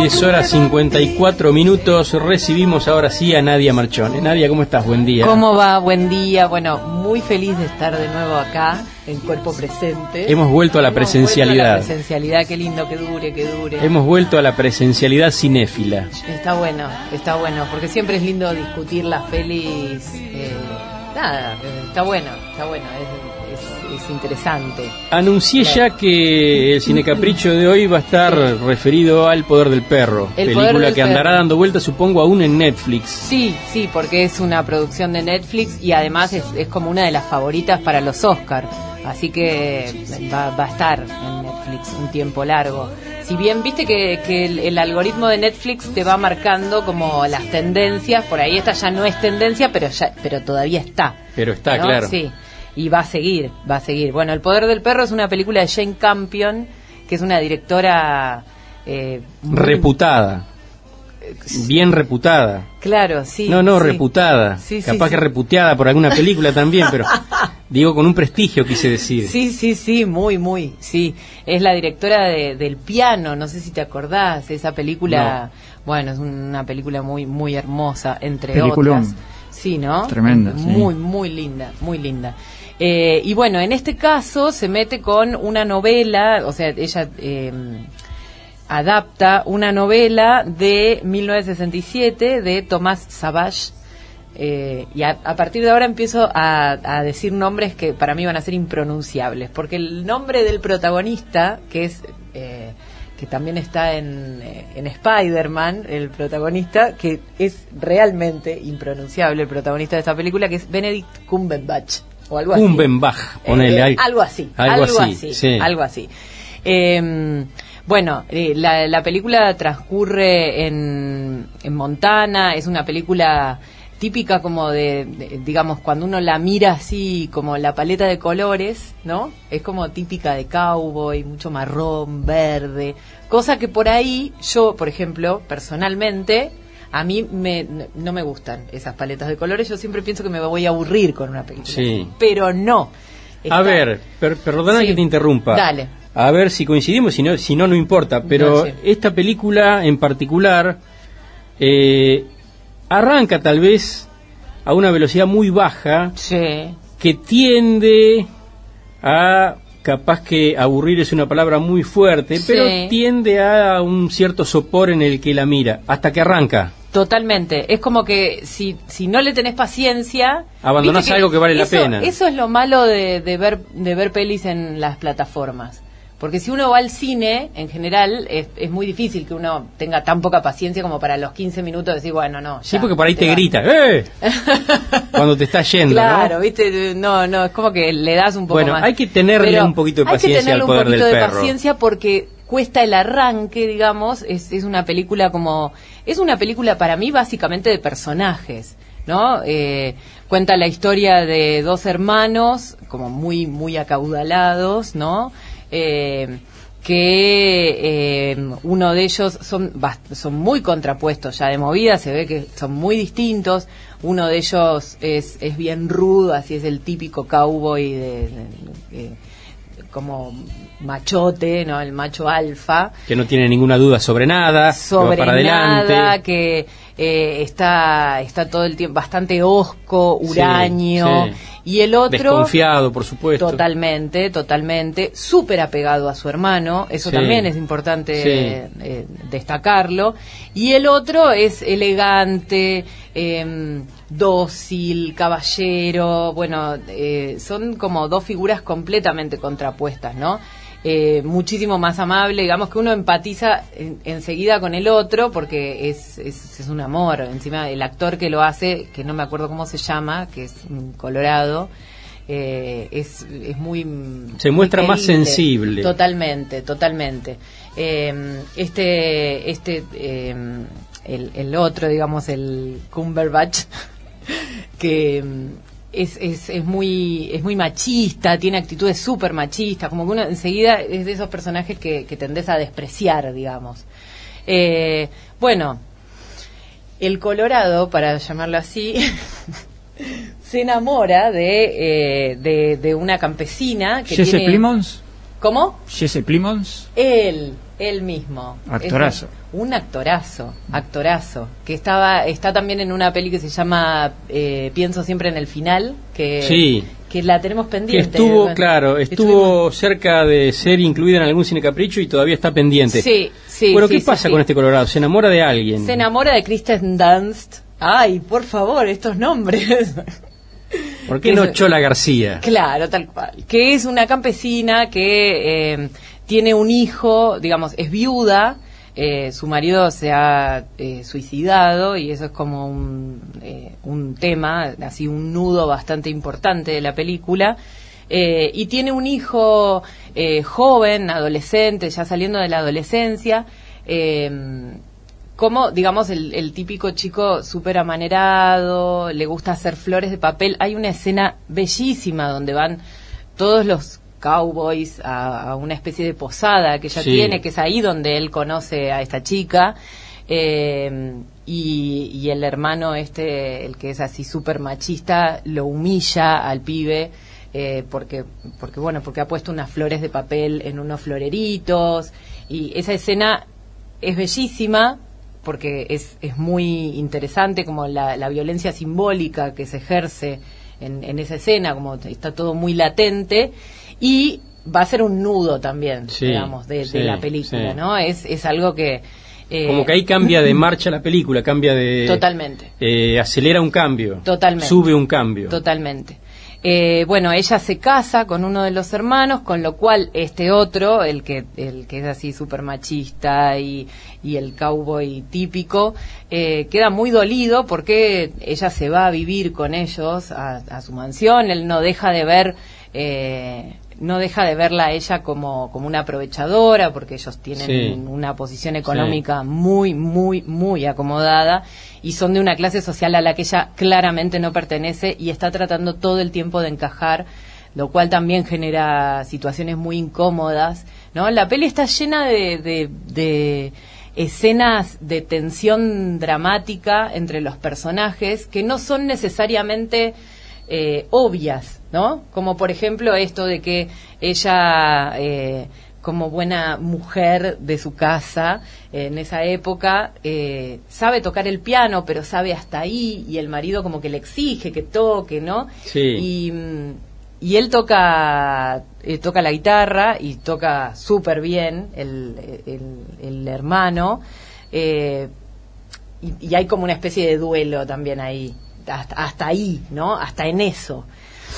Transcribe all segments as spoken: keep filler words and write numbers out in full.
diez horas cincuenta y cuatro minutos. Recibimos ahora sí a Nadia Marchone. Nadia, ¿cómo estás? Buen día. ¿Cómo va? Buen día. Bueno, muy feliz de estar de nuevo acá, en cuerpo presente. Hemos vuelto a la Hemos presencialidad. vuelto a la presencialidad, qué lindo, que dure, que dure. Hemos vuelto a la presencialidad cinéfila. Está bueno, está bueno, porque siempre es lindo discutir las pelis. Eh, nada, está bueno, está bueno, es, es, es interesante. Anuncié Claro. ya que el Cinecapricho de hoy va a estar Sí. referido al Poder del Perro, El película Poder del que andará Perro. dando vuelta, supongo, aún en Netflix. Sí, sí, porque es una producción de Netflix y además es, es como una de las favoritas para los Oscar, así que va, va a estar en Netflix un tiempo largo. Si bien viste que, que el, el algoritmo de Netflix te va marcando como las tendencias, por ahí esta ya no es tendencia, pero ya, pero todavía está. Pero está, ¿no? claro. Sí, y va a seguir, va a seguir. Bueno, El Poder del Perro es una película de Jane Campion, que es una directora eh, muy- Reputada. Bien reputada. Claro, sí. No, no, sí. reputada. Sí, sí, Capaz sí. que reputeada por alguna película también, pero digo con un prestigio, quise decir. Sí, sí, sí, muy, muy, sí. Es la directora de, del Piano, no sé si te acordás, esa película, bueno, es una película muy, muy hermosa, entre Peliculón. otras. Sí, ¿no? Tremenda, sí. Muy, muy linda, muy linda. Eh, y bueno, en este caso se mete con una novela, o sea, ella eh, adapta una novela de mil novecientos sesenta y siete de Thomas Savage. Eh, y a, a partir de ahora empiezo a, a decir nombres que para mí van a ser impronunciables, porque el nombre del protagonista, que es eh, que también está en, eh, en Spider-Man, el protagonista, que es realmente impronunciable, el protagonista de esta película, que es Benedict Cumberbatch, o algo así. Cumberbatch, ponele Eh, ahí. algo así, Algo algo, así, así, sí. algo así. Eh, bueno, eh, la, la película transcurre en, en Montana, es una película típica como de, de, digamos, cuando uno la mira así, como la paleta de colores, ¿no? Es como típica de cowboy, mucho marrón, verde, cosa que por ahí yo, por ejemplo, personalmente, a mí me, no me gustan esas paletas de colores, yo siempre pienso que me voy a aburrir con una película Sí. así, pero no. Está- A ver, per- perdona Sí. que te interrumpa. Dale. A ver si coincidimos, si no, si no, no importa. Pero No, sí. esta película en particular eh, arranca tal vez a una velocidad muy baja Sí. que tiende a, capaz que aburrir es una palabra muy fuerte, Sí. pero tiende a un cierto sopor en el que la mira, hasta que arranca. Totalmente, es como que si, si no le tenés paciencia, Abandonás viste algo que vale la eso- pena. Eso es lo malo de, de ver de ver pelis en las plataformas, porque si uno va al cine, en general, es, es muy difícil que uno tenga tan poca paciencia como para los quince minutos decir, bueno, no, ya, Sí, porque por ahí te vas. grita, ¡eh! Cuando te está yendo, Claro, ¿no? viste, no, no, es como que le das un poco Bueno, más. hay que tenerle Pero un poquito de hay que paciencia tenerle al un Poder poquito del de Perro. paciencia porque cuesta el arranque, digamos, es, es una película como, es una película para mí básicamente de personajes, ¿no? Eh, cuenta la historia de dos hermanos, como muy, muy acaudalados, ¿no? Eh, que eh, uno de ellos son bast- son muy contrapuestos ya de movida, se ve que son muy distintos. Uno de ellos es, es bien rudo, así es el típico cowboy de, de- de- como machote, ¿no? El macho alfa. Que no tiene ninguna duda sobre nada, que va Sobre para adelante. nada, que eh, está está todo el tiempo bastante hosco, Sí, huraño. sí. Y el otro... Desconfiado, por supuesto. Totalmente, totalmente, súper apegado a su hermano, eso Sí. también es importante Sí. eh, eh, destacarlo. Y el otro es elegante, eh, dócil, caballero, bueno, eh, son como dos figuras completamente contrapuestas, ¿no? Eh, muchísimo más amable, digamos que uno empatiza en- enseguida con el otro porque es, es, es un amor. Encima el actor que lo hace, que no me acuerdo cómo se llama, que es un colorado, eh, es, es muy... Se muy muestra más querible. sensible. Totalmente, totalmente. Eh, este, este, eh, el, el otro, digamos, el Cumberbatch, que mm, es, es, es muy es muy machista, tiene actitudes súper machistas, como que uno enseguida es de esos personajes que, que tendés a despreciar, digamos. Eh, bueno, el Colorado, para llamarlo así, se enamora de, eh, de, de una campesina que Jesse tiene... Plimons. ¿Cómo? Jesse Plimons. Él, él mismo. Actorazo. Es un actorazo, actorazo, que estaba está también en una peli que se llama eh, Pienso siempre en el final, que sí. que la tenemos pendiente. Que estuvo, claro, estuvo Estuvimos... cerca de ser incluida en algún Cine Capricho y todavía está pendiente. Sí, sí. Bueno, sí, ¿qué sí, pasa sí. con este Colorado? ¿Se enamora de alguien? Se enamora de Kristen Dunst. Ay, por favor, estos nombres. ¿Por qué no Chola García? Claro, tal cual. Que es una campesina que eh, tiene un hijo, digamos, es viuda. Eh, su marido se ha eh, suicidado y eso es como un, eh, un tema, así un nudo bastante importante de la película. Eh, y tiene un hijo eh, joven, adolescente, ya saliendo de la adolescencia, eh, como, digamos, el, el típico chico súper amanerado, le gusta hacer flores de papel. Hay una escena bellísima donde van todos los cowboys a, a una especie de posada que ella sí. tiene, que es ahí donde él conoce a esta chica, eh, y, y el hermano este, el que es así súper machista, lo humilla al pibe, eh, porque, porque bueno, porque ha puesto unas flores de papel en unos floreritos, y esa escena es bellísima, porque es, es muy interesante como la, la violencia simbólica que se ejerce en, en esa escena, como está todo muy latente. Y va a ser un nudo también, sí, digamos, de, sí, de la película, sí. ¿no? Es, es algo que... Eh, Como que ahí cambia de marcha la película, cambia de... Totalmente. Eh, acelera un cambio. Totalmente. Sube un cambio. Totalmente. Eh, bueno, ella se casa con uno de los hermanos, con lo cual este otro, el que el que es así súper machista y, y el cowboy típico, eh, queda muy dolido porque ella se va a vivir con ellos a, a su mansión. Él no deja de ver... Eh, no deja de verla a ella como, como una aprovechadora, porque ellos tienen sí. una posición económica sí. muy, muy, muy acomodada y son de una clase social a la que ella claramente no pertenece y está tratando todo el tiempo de encajar, lo cual también genera situaciones muy incómodas, ¿no? La peli está llena de, de, de escenas de tensión dramática entre los personajes que no son necesariamente eh, obvias, ¿no? Como por ejemplo esto de que ella, eh, como buena mujer de su casa, eh, en esa época, eh, sabe tocar el piano, pero sabe hasta ahí, y el marido como que le exige que toque, ¿no? Sí. Y, y él toca eh, toca la guitarra y toca súper bien, el, el, el hermano, eh, y, y hay como una especie de duelo también ahí, hasta, hasta ahí, ¿no? Hasta en eso.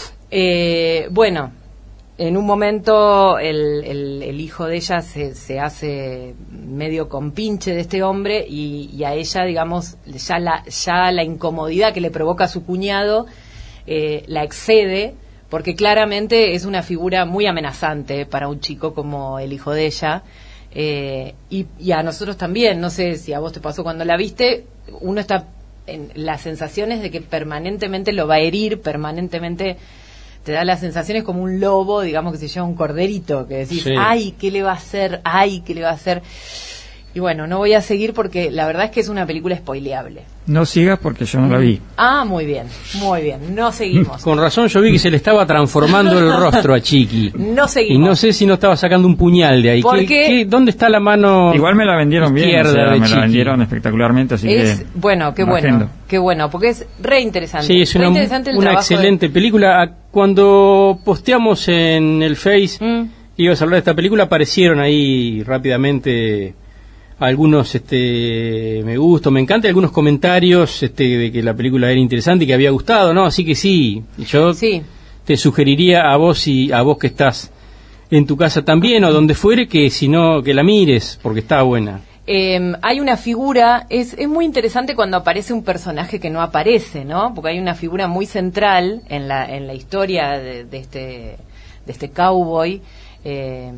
Eh, bueno, en un momento el, el, el hijo de ella se, se hace medio compinche de este hombre y, y a ella, digamos, ya la, ya la incomodidad que le provoca a su cuñado eh, la excede, porque claramente es una figura muy amenazante para un chico como el hijo de ella, eh, y, y a nosotros también. No sé si a vos te pasó cuando la viste, uno está en las sensaciones de que permanentemente lo va a herir, permanentemente te da las sensaciones como un lobo, digamos, que se lleva un corderito, que decís, sí. ay, ¿qué le va a hacer? Ay, ¿qué le va a hacer? Y bueno, no voy a seguir porque la verdad es que es una película spoileable. No sigas porque yo no la vi. Ah, muy bien, muy bien, no seguimos. Con razón yo vi que se le estaba transformando el rostro a Chiqui. No seguimos. Y no sé si no estaba sacando un puñal de ahí. ¿Por ¿Qué, qué? qué, ¿Dónde está la mano? Igual me la vendieron bien, o sea, me Chiqui? la vendieron espectacularmente, así es, que... Bueno, qué bueno, agendo. qué bueno, porque es re interesante. Sí, es una, una excelente de... película. Cuando posteamos en el Face, mm. ibas a hablar de esta película, aparecieron ahí rápidamente algunos este me gustó, me encanta, algunos comentarios este de que la película era interesante y que había gustado, ¿no? Así que sí, yo sí. te sugeriría a vos y a vos que estás en tu casa también o donde fuere, que si no, que la mires, porque está buena. Eh, hay una figura, es, es muy interesante cuando aparece un personaje que no aparece, ¿no? Porque hay una figura muy central en la en la historia de, de este de este cowboy eh,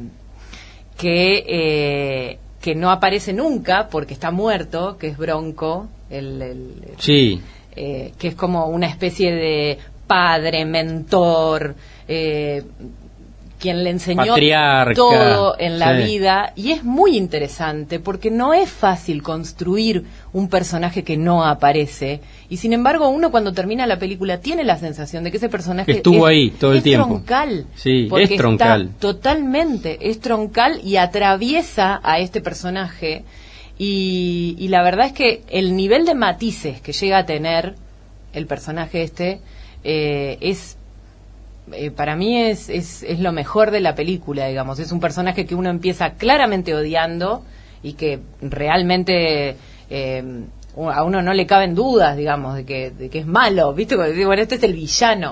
que eh, que no aparece nunca porque está muerto, que es Bronco, el, el, el sí, eh, que es como una especie de padre, mentor, eh, quien le enseñó patriarca, todo en la sí. vida, y es muy interesante porque no es fácil construir un personaje que no aparece, y sin embargo uno cuando termina la película tiene la sensación de que ese personaje estuvo es, ahí todo el es tiempo. Troncal, sí, porque es troncal. Está totalmente, es troncal y atraviesa a este personaje Y, y la verdad es que el nivel de matices que llega a tener el personaje este eh, es eh, para mí es, es es lo mejor de la película, digamos. Es un personaje que uno empieza claramente odiando y que realmente eh, a uno no le caben dudas, digamos, de que de que es malo, ¿viste? Bueno, este es el villano.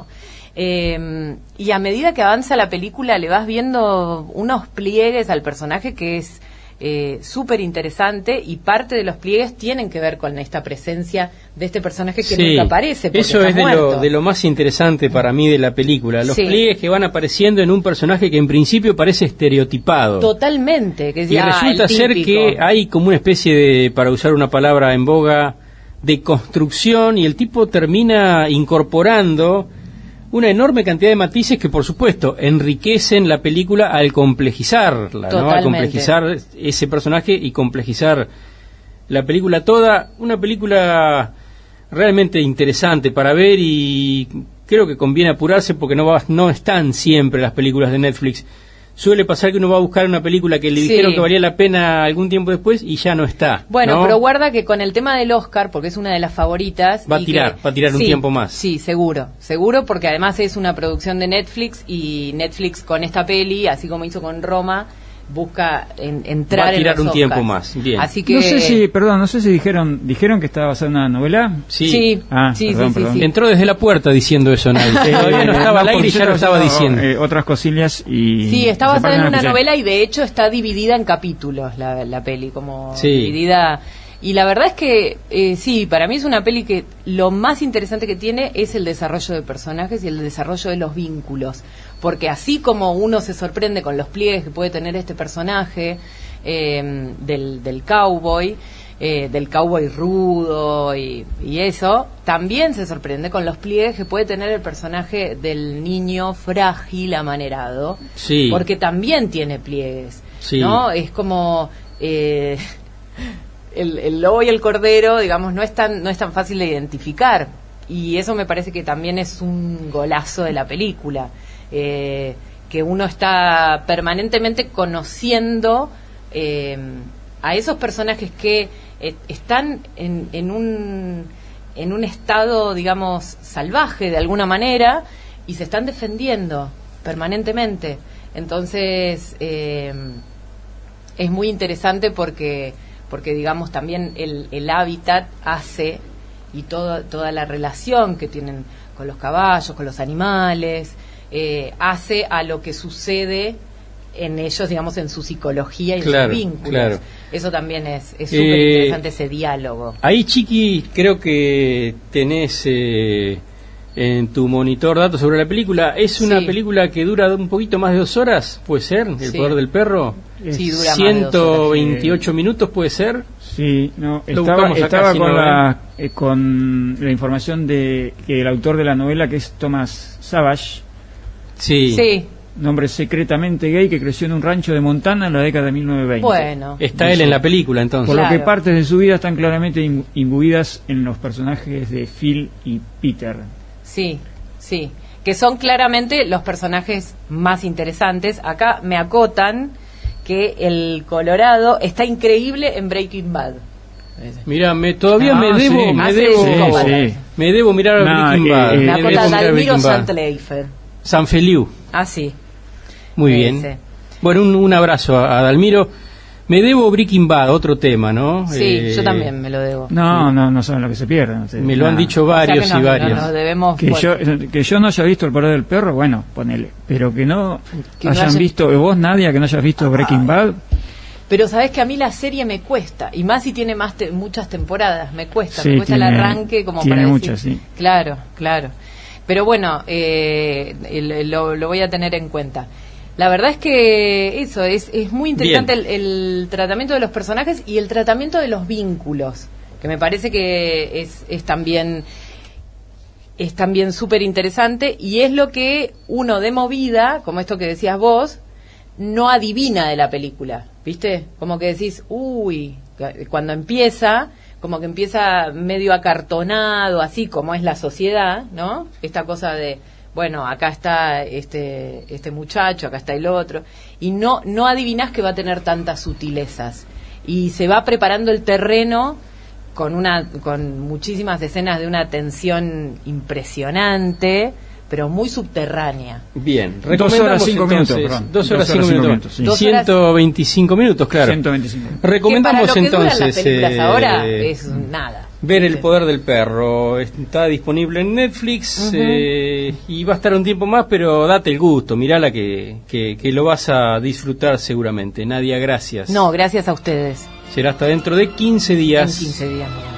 Eh, y a medida que avanza la película le vas viendo unos pliegues al personaje que es eh, súper interesante, y parte de los pliegues tienen que ver con esta presencia de este personaje que sí, nunca aparece porque eso está es de muerto. lo, de lo más interesante para mí de la película, los Sí. pliegues que van apareciendo en un personaje que en principio parece estereotipado. Totalmente. Que Y ya, resulta el ser típico. que hay como una especie de, para usar una palabra en boga, de construcción, y el tipo termina incorporando una enorme cantidad de matices que, por supuesto, enriquecen la película al complejizarla, ¿no? Al Totalmente. complejizar ese personaje y complejizar la película toda. Una película realmente interesante para ver, y creo que conviene apurarse porque no va, no están siempre las películas de Netflix. Suele pasar que uno va a buscar una película que le Sí. dijeron que valía la pena algún tiempo después y ya no está. Bueno, ¿no? pero guarda que con el tema del Oscar, porque es una de las favoritas... Va a y tirar, que- va a tirar un sí, tiempo más. Sí, seguro, seguro, porque además es una producción de Netflix, y Netflix con esta peli, así como hizo con Roma, busca en- entrar Va a tirar en los un tiempo Oscars. más, bien. Así que... No sé si, perdón, no sé si dijeron dijeron que estaba basada en una novela. Sí. Sí, Ah, sí, perdón, sí, sí, perdón. sí. Entró desde la puerta diciendo eso, Nay. Todavía no estaba al aire y ya lo estaba diciendo. Eh, otras cosillas y... Sí, está esa basada parte en no la una escuché. novela, y de hecho está dividida en capítulos la, la peli, como Sí. dividida. Y la verdad es que eh, sí, para mí es una peli que lo más interesante que tiene es el desarrollo de personajes y el desarrollo de los vínculos. Porque así como uno se sorprende con los pliegues que puede tener este personaje eh, del, del cowboy, eh, del cowboy rudo y, y eso, también se sorprende con los pliegues que puede tener el personaje del niño frágil, amanerado, Sí. porque también tiene pliegues, Sí. ¿no? Es como eh, el, el lobo y el cordero, digamos, no es tan, no es tan fácil de identificar, y eso me parece que también es un golazo de la película, eh, que uno está permanentemente conociendo eh, a esos personajes que eh, están en, en un en un estado, digamos, salvaje de alguna manera, y se están defendiendo permanentemente. Entonces eh, es muy interesante porque porque digamos también el, el hábitat hace, y todo, toda la relación que tienen con los caballos, con los animales, eh, hace a lo que sucede en ellos, digamos, en su psicología y Claro, en sus vínculos. claro. Eso también es es súper Eh, interesante, ese diálogo. Ahí, Chiqui, creo que tenés eh, en tu monitor datos sobre la película. ¿Es una Sí. película que dura un poquito más de dos horas? ¿Puede ser? ¿El Sí. poder del perro? Sí, dura más de dos horas. ciento veintiocho minutos, ¿puede ser? Sí, no, Lo estaba, buscamos acá, estaba si con, no, la, eh, con la información de que el autor de la novela, que es Thomas Savage, Sí. Sí, nombre secretamente gay, que creció en un rancho de Montana en la década de mil novecientos veinte. bueno. Está él en la película, entonces. Por lo Claro. que partes de su vida están claramente im- imbuidas en los personajes de Phil y Peter. Sí, sí, que son claramente los personajes más interesantes. Acá me acotan que el Colorado está increíble en Breaking Bad. Mira, me, todavía Ah, me debo, sí. me Hace debo, psicópata. sí. me debo mirar a No, Breaking eh, Bad. eh, Me me acota debo mirar Dalmiro Breaking Bad. Santleifer. San Feliu. Ah, sí. Muy Ese. bien. Bueno, un, un abrazo a, a Dalmiro. Me debo Breaking Bad, otro tema, ¿no? Sí, Eh, yo también me lo debo. No, no, no saben lo que se pierden. ustedes. Me lo han Nada. dicho O sea que varios nos- y varios. nos debemos, Que bueno, yo, que yo no haya visto El poder del perro, bueno, ponele. Pero que no Que no hayan haya- visto, vos Nadia, que no hayas visto Breaking Bad. Pero sabes que a mí la serie me cuesta, y más si tiene más te- muchas temporadas, me cuesta, Sí, me cuesta tiene- el arranque como tiene para muchas, decir. sí. Claro, claro. Pero bueno, eh, el- lo, lo voy a tener en cuenta. La verdad es que eso, es, es muy interesante el, el tratamiento de los personajes y el tratamiento de los vínculos, que me parece que es, es también es también súper interesante, y es lo que uno de movida, como esto que decías vos, no adivina de la película, ¿viste? Como que decís, uy, cuando empieza, como que empieza medio acartonado, así como es la sociedad, ¿no? Esta cosa de, bueno, acá está este este muchacho, acá está el otro, y no no adivinás que va a tener tantas sutilezas. y se va preparando el terreno con una con muchísimas escenas de una tensión impresionante, pero muy subterránea. Bien, dos horas cinco minutos, perdón. Dos horas cinco minutos. Sí. ciento veinticinco minutos, claro. ciento veinticinco. Recomendamos que para lo que entonces duran las películas eh, ahora es nada. Ver El poder del perro. Está disponible en Netflix. Uh-huh. eh, y va a estar un tiempo más, pero date el gusto, mirala que, que, que lo vas a disfrutar seguramente. Nadia, gracias. No, gracias a ustedes. Será hasta dentro de quince días. En quince días.